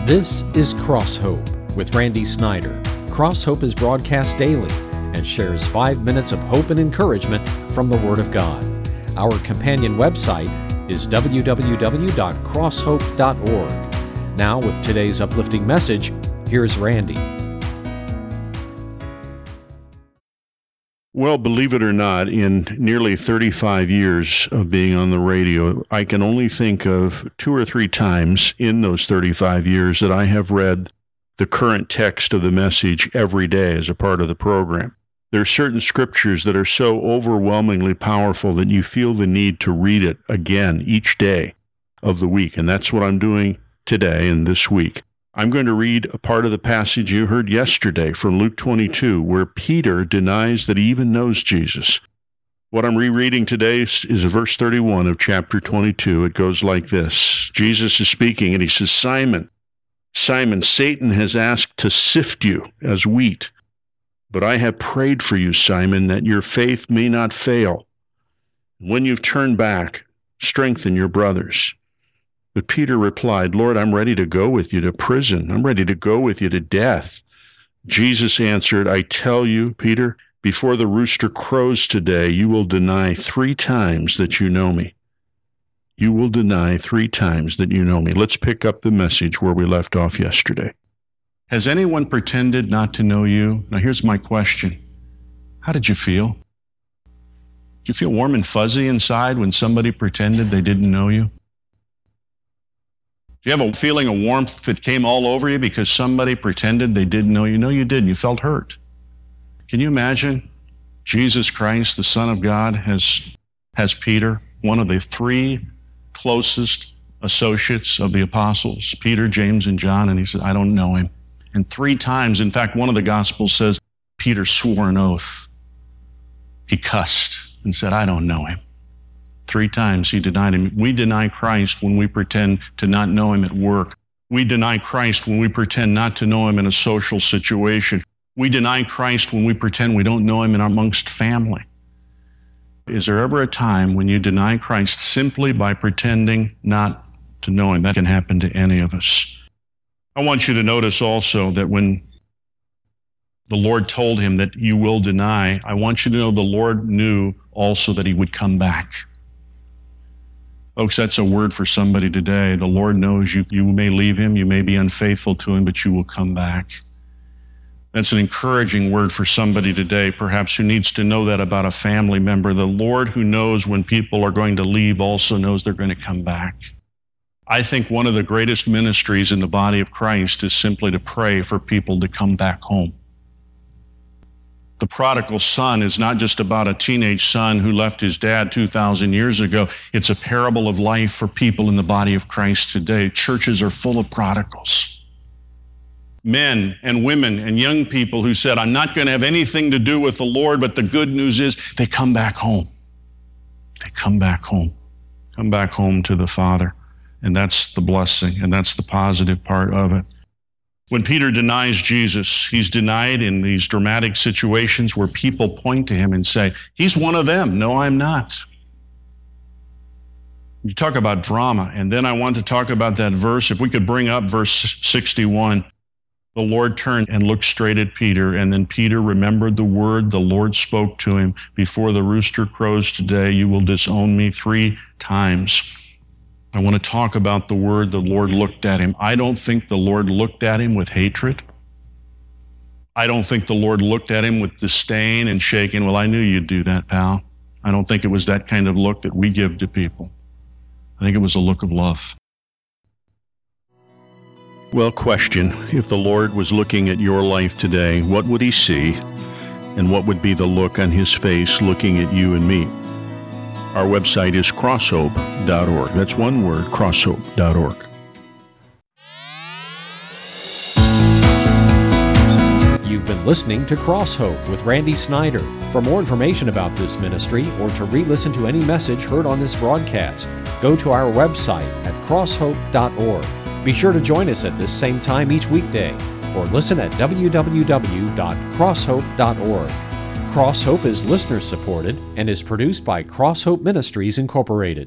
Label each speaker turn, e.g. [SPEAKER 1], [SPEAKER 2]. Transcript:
[SPEAKER 1] This is Cross Hope with Randy Snyder. Cross Hope is broadcast daily and shares 5 minutes of hope and encouragement from the Word of God. Our companion website is www.crosshope.org. Now, with today's uplifting message, here's Randy.
[SPEAKER 2] Well, believe it or not, in nearly 35 years of being on the radio, I can only think of 2 or 3 times in those 35 years that I have read the current text of the message every day as a part of the program. There are certain scriptures that are so overwhelmingly powerful that you feel the need to read it again each day of the week, and that's what I'm doing today and this week. I'm going to read a part of the passage you heard yesterday from Luke 22, where Peter denies that he even knows Jesus. What I'm rereading today is verse 31 of chapter 22. It goes like this. Jesus is speaking, and he says, Simon, Simon, Satan has asked to sift you as wheat, but I have prayed for you, Simon, that your faith may not fail. When you've turned back, strengthen your brothers. But Peter replied, Lord, I'm ready to go with you to prison. I'm ready to go with you to death. Jesus answered, I tell you, Peter, before the rooster crows today, you will deny 3 times that you know me. You will deny 3 times that you know me. Let's pick up the message where we left off yesterday. Has anyone pretended not to know you? Now here's my question. How did you feel? Did you feel warm and fuzzy inside when somebody pretended they didn't know you? Do you have a feeling of warmth that came all over you because somebody pretended they didn't know you? No, you didn't. You felt hurt. Can you imagine Jesus Christ, the Son of God, has Peter, one of the 3 closest associates of the apostles, Peter, James, and John, and he said, I don't know him. And 3 times, in fact, one of the Gospels says, Peter swore an oath. He cussed and said, I don't know him. 3 times he denied him. We deny Christ when we pretend to not know him at work. We deny Christ when we pretend not to know him in a social situation. We deny Christ when we pretend we don't know him in amongst family. Is there ever a time when you deny Christ simply by pretending not to know him? That can happen to any of us. I want you to notice also that when the Lord told him that you will deny, I want you to know the Lord knew also that he would come back. Folks, that's a word for somebody today. The Lord knows you may leave him, you may be unfaithful to him, but you will come back. That's an encouraging word for somebody today, perhaps who needs to know that about a family member. The Lord who knows when people are going to leave also knows they're going to come back. I think one of the greatest ministries in the body of Christ is simply to pray for people to come back home. The prodigal son is not just about a teenage son who left his dad 2,000 years ago. It's a parable of life for people in the body of Christ today. Churches are full of prodigals. Men and women and young people who said, I'm not going to have anything to do with the Lord, but the good news is they come back home. They come back home. Come back home to the Father. And that's the blessing, and that's the positive part of it. When Peter denies Jesus, he's denied in these dramatic situations where people point to him and say, he's one of them. No, I'm not. You talk about drama, and then I want to talk about that verse. If we could bring up verse 61, the Lord turned and looked straight at Peter, and then Peter remembered the word the Lord spoke to him, before the rooster crows today, you will disown me 3 times. I want to talk about the word the Lord looked at him. I don't think the Lord looked at him with hatred. I don't think the Lord looked at him with disdain and shaking, well, I knew you'd do that, pal. I don't think it was that kind of look that we give to people. I think it was a look of love. Well, question, if the Lord was looking at your life today, what would he see? And what would be the look on his face looking at you and me? Our website is crosshope.org. That's one word, crosshope.org.
[SPEAKER 1] You've been listening to Cross Hope with Randy Snyder. For more information about this ministry or to re-listen to any message heard on this broadcast, go to our website at crosshope.org. Be sure to join us at this same time each weekday, or listen at www.crosshope.org. Cross Hope is listener-supported and is produced by Cross Hope Ministries, Incorporated.